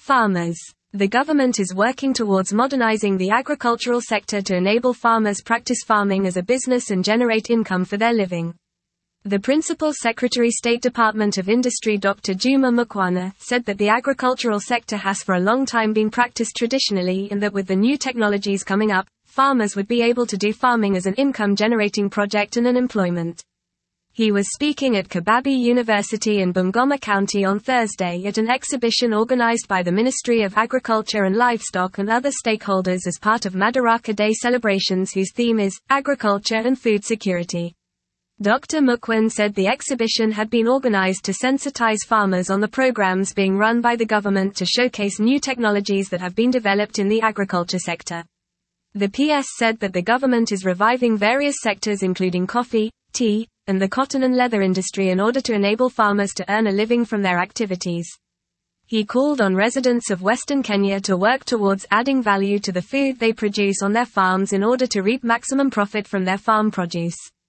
Farmers. The government is working towards modernizing the agricultural sector to enable farmers practice farming as a business and generate income for their living. The Principal Secretary State Department of Industry Dr. Juma Mukwana said that the agricultural sector has for a long time been practiced traditionally and that with the new technologies coming up, farmers would be able to do farming as an income-generating project and an employment. He was speaking at Kababi University in Bungoma County on Thursday at an exhibition organized by the Ministry of Agriculture and Livestock and other stakeholders as part of Madaraka Day celebrations whose theme is agriculture and food security. Dr. Mukwan said the exhibition had been organized to sensitize farmers on the programs being run by the government to showcase new technologies that have been developed in the agriculture sector. The PS said that the government is reviving various sectors including coffee, tea, and the cotton and leather industry in order to enable farmers to earn a living from their activities. He called on residents of Western Kenya to work towards adding value to the food they produce on their farms in order to reap maximum profit from their farm produce.